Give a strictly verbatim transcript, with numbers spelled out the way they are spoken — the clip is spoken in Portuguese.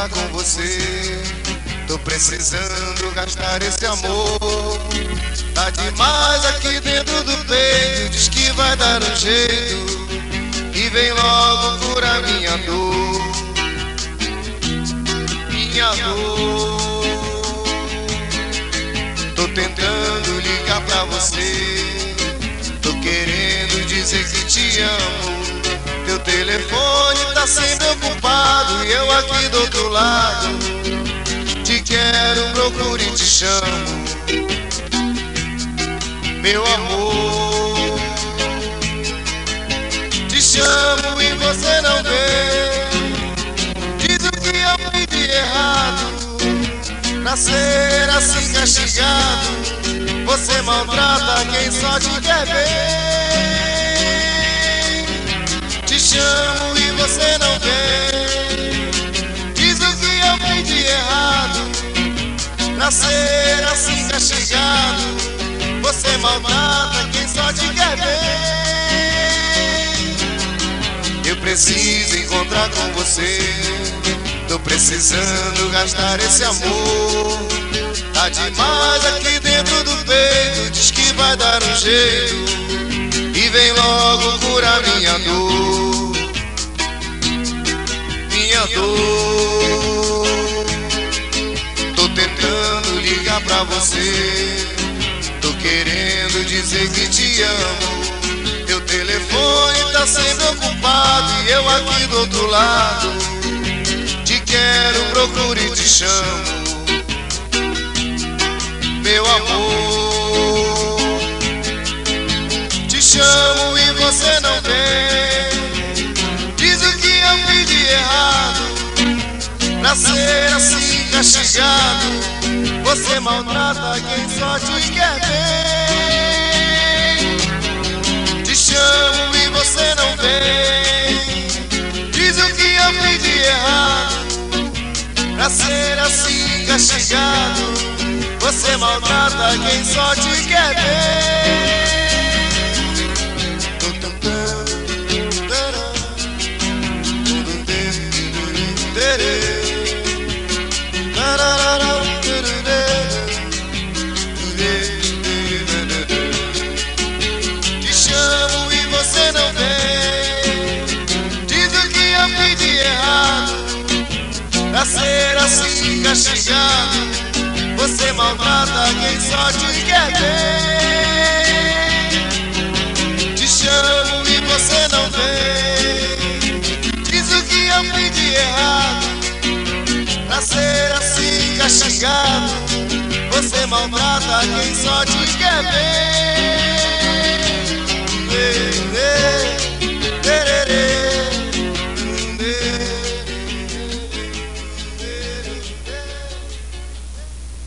encontrar com você. Tô precisando gastar esse amor. Tá demais aqui dentro do peito. Diz que vai dar um jeito e vem logo curar minha dor. Minha dor. Tô tentando ligar pra você. Tô querendo dizer que te amo. Teu telefone tá sempre ocupado e eu aqui do outro lado. Te quero, procuro e te chamo, meu amor. Te chamo e você não vê. Diz o que eu fiz de errado pra ser assim castigado. Você maltrata quem só te quer ver. Te chamo e você não vê. Diz o que eu fiz de errado pra ser assim castigado. Você maltrata quem só te quer ver. Eu preciso encontrar com você. Tô precisando gastar esse amor. Tá demais aqui dentro do peito. Diz que vai dar um jeito e vem logo curar minha dor. Minha dor. Tô tentando ligar pra você. Tô querendo dizer que te amo. Teu telefone tá sempre ocupado e eu aqui do outro lado. Te quero, procuro e te chamo, meu amor. Te chamo e você não vem. Diz o que eu fiz de errado pra ser assim castigado. Você maltrata quem só te quer bem. Te chamo e você não vem. Diz o que eu fiz de errado pra ser assim castigado. Você maltrata quem só te quer bem. Tô tentando. Te chamo e você não vem. Diz o que eu fiz de errado pra ser assim castigado. Você maltrata quem só te quer bem. Te chamo e você não vem. Diz o que eu fiz de errado pra ser assim castigado. Você maltrata quem só te quer bem.